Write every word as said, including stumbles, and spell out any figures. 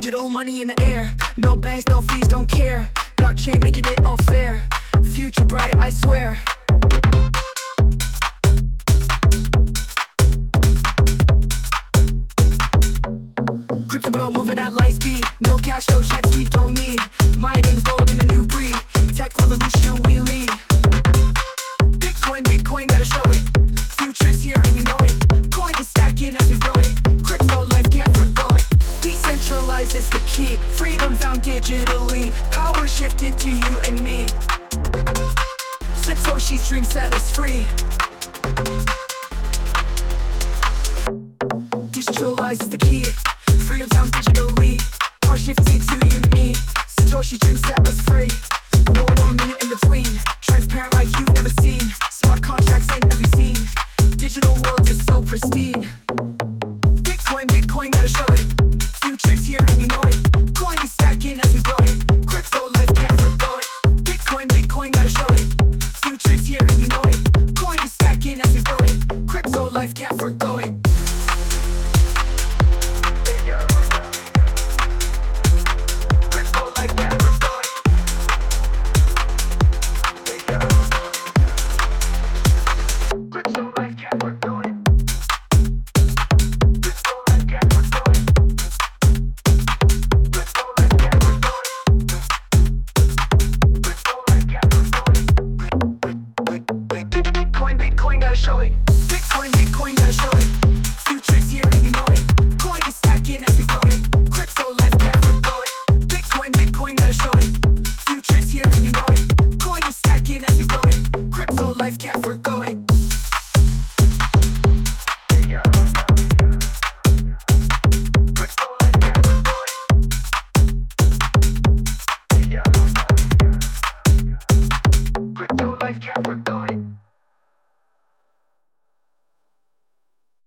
Digital money in the air. No banks, no fees, don't care. Blockchain making it all fair. Future bright, I swear. Crypto moving at light speed. No cash, no checks, we don't need. Mining gold in a new breed. Tech revolution, we lead. Bitcoin, Bitcoin, gotta show it. Future's here and you know it. Coin is stacking as we grow it. Crypto life can't forgo it. Decentralized is the key. Freedom found digitally. Power shifted to you and me. Satoshi's dream set us free. Decentralized is the key. Freedom found digitally. Power shifted to you and me. Satoshi's dream set us free. No one minute in between. Transparent like you've never seen. Smart contracts in every scene. Digital world is so pristine. Bitcoin, Bitcoin, gotta show it. Future's here and you know it. Coin is stacking as we grow it. Crypto life can't forgo it. Bitcoin, Bitcoin, gotta show it. Future's here and you know it. Coin is stacking as we grow it. Crypto life can't forgo it. Crypto life can't forgo it. Crypto life can't forgo it. Crypto life can't forgo it. Crypto life can't forgo it. Crypto life can't forgo it. Bitcoin, Bitcoin, gotta show it. Bitcoin, Bitcoin, gotta show it. Future's here and you know it. Coin is stacking as we grow it. Crypto life can't forgo it. Bitcoin, Bitcoin, gotta show it. Future's here and you know it. Coin is stacking as we grow it. Crypto life can't forgo it. Crypto life can't forgo it. Crypto life can't forgo it.